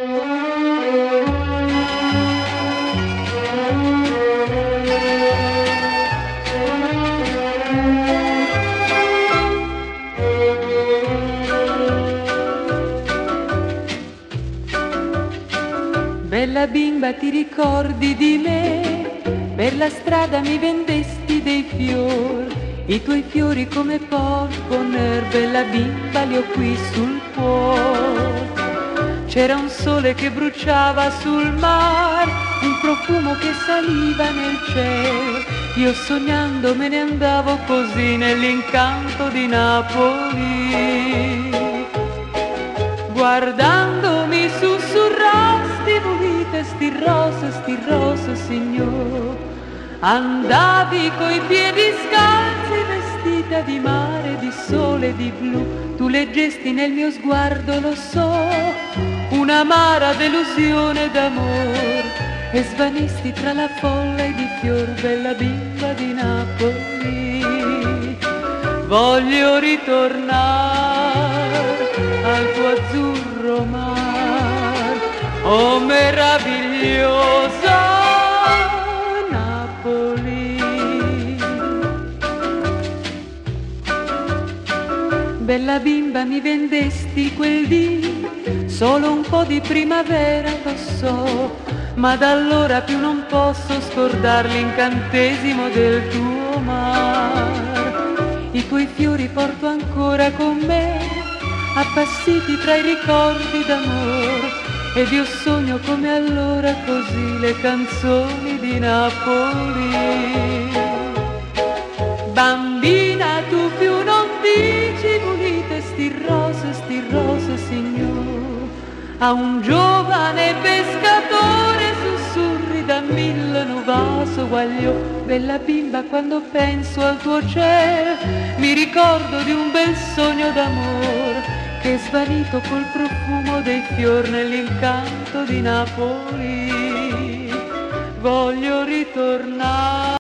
Bella bimba, ti ricordi di me? Per la strada mi vendesti dei fiori, i tuoi fiori come porponer, bella bimba, li ho qui sul cuore. C'era un sole che bruciava sul mar, un profumo che saliva nel cielo. Io sognando me ne andavo così nell'incanto di Napoli. Guardandomi sussurrasti, volite sti rose, signor. Andavi coi piedi scalzi, vestita di mare, di sole, di blu. Tu leggesti nel mio sguardo, lo so, un'amara delusione d'amor, e svanisti tra la folla di fior, bella bimba di Napoli. Voglio ritornare al tuo azzurro mar, oh meravigliosa Napoli. Bella bimba, mi vendesti quel dì solo un po' di primavera, lo so, ma da allora più non posso scordar l'incantesimo del tuo mar. I tuoi fiori porto ancora con me, appassiti tra i ricordi d'amor, ed io sogno come allora così le canzoni di Napoli. Bambina, tu più non dici volite sti rose, signor, a un giovane pescatore sussurri da mille nuvaso guagliò. Bella bimba, quando penso al tuo cielo mi ricordo di un bel sogno d'amore che è svanito col profumo dei fior nell'incanto di Napoli. Voglio ritornare